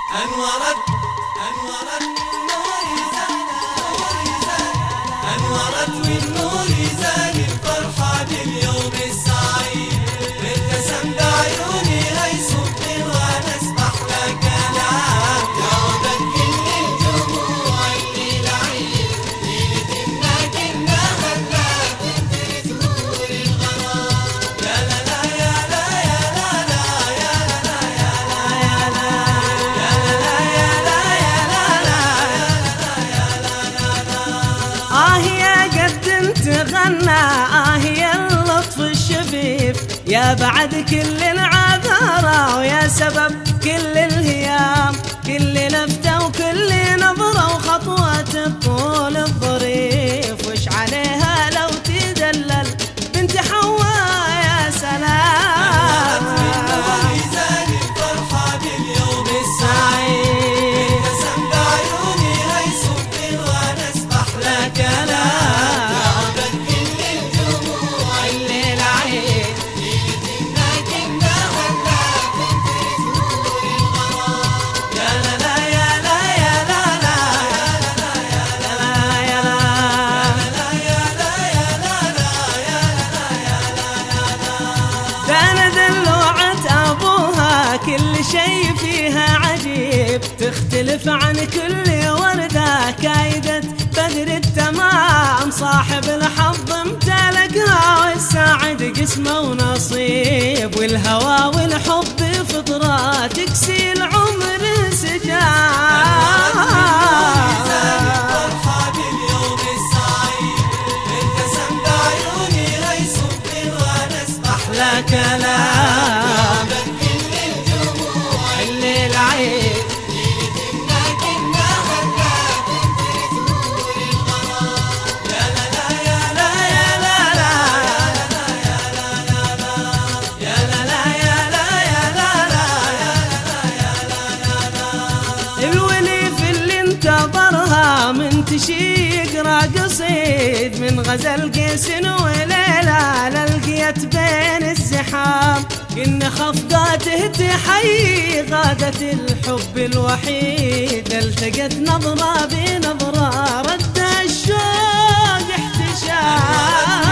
أنورت النور يزال، أنورت والنور يزال الفرحة باليوم السعيد، ابتسم بعيوني هيصب الونس محلى كلام، يعودك كل الجموع الليلة عيد، ليلة كنا خلاك تنطر زهور الغرام، يا لا لا يا لا يا لا لا يا لا لا يا لا يا قد انت غنى يا اللطف الشفيف، يا بعد كل العذارى ويا سبب كل الهيام، كل لفتة وكل نظرة وخطوة الطول الظريف، وش عليها لو تدلل بنت حواء يا سلام، يزال الفرحة باليوم السعيد، ابتسم بعيوني هيصب الونس محلى كلام، يعودك كل الجموع الليلة عيد، ليلة كنا خلاك تنطر زهور الغرام، يا لا لا يا لا يا لا لا يا لا لا يا لا يا لا يا لا لا. ده انا دلوعة ابوها كل شي فيها عجيب، تختلف عن كل وردة كايدة بدر التمام، صاحب الحظ امتلكها والسعد قسمه ونصيب، والهوى والحب فطرة تكسي العمر سجام، الفرحة باليوم السعيد، ابتسم بعيوني هيصب الونس محلى كلام، كل الجموع الليل عيد، ليلة كنا خلاك تنطر زهور الغرام، يا لا لا يا لا يا لا لا يا لا لا يا لا يا لا لا. الوليف اللي انتظرها من تشي يقرا قصيد من غزل قيس وليلى، للقيت بين الزحام إن خفقاته تحيي غادة الحب الوحيد، التقت نظرة بنظرة رد الشوق احتشام.